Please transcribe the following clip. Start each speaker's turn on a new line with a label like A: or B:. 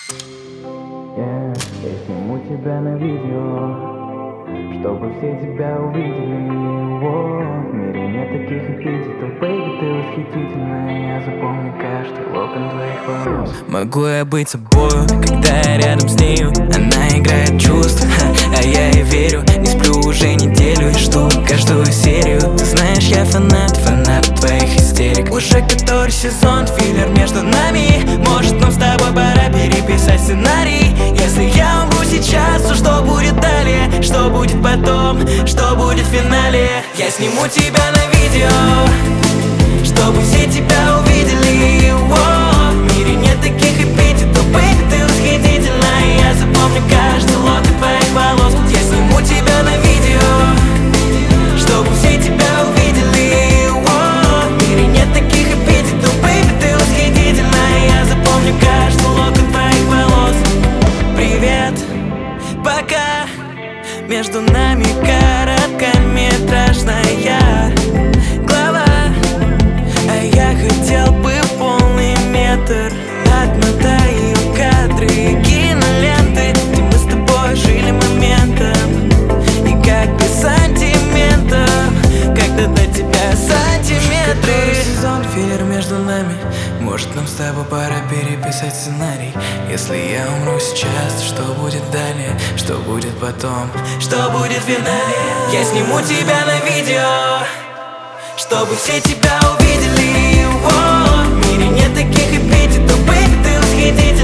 A: Я сниму тебя на видео, чтобы все тебя увидели. В мире нет таких эпитетов, baby, ты восхитительная. Я запомню каждый локон твоих волос.
B: Могу я быть собою, когда я рядом с нею? Она играет чувств, а я ей верю. Не сплю уже неделю и жду каждую серию. Ты знаешь, я фанат твоих истерик. Уже который сезон, филлер между нами. Может, нам с тобой пора переписать сценарий. Если я умру сейчас, то что будет далее? Что будет потом? Что будет в финале? Я сниму тебя на видео, чтобы все тебя увидели. В мире нет таких эпитетов, baby, ты восхитительная. Я запомню каждый локон твоих волос. Я сниму тебя на видео, чтобы все тебя увидели. В мире нет таких эпитетов, baby, ты восхитительная. Я запомню каждый локон твоих волос. Привет, пока. Между нами короткометражная глава, а я хотел бы полный метр. Отмотаю кадры киноленты, где мы с тобой жили моментом. И как без сантиментов, когда до тебя сантиметры. Сезон, филлер между нами. Может, нам с тобой пора переписать сценарий. Если я умру сейчас, что будет далее? Что будет потом? Что будет в финале? Я сниму тебя на видео, чтобы все тебя увидели. В мире нет таких эпитетов, baby, ты восхитительная.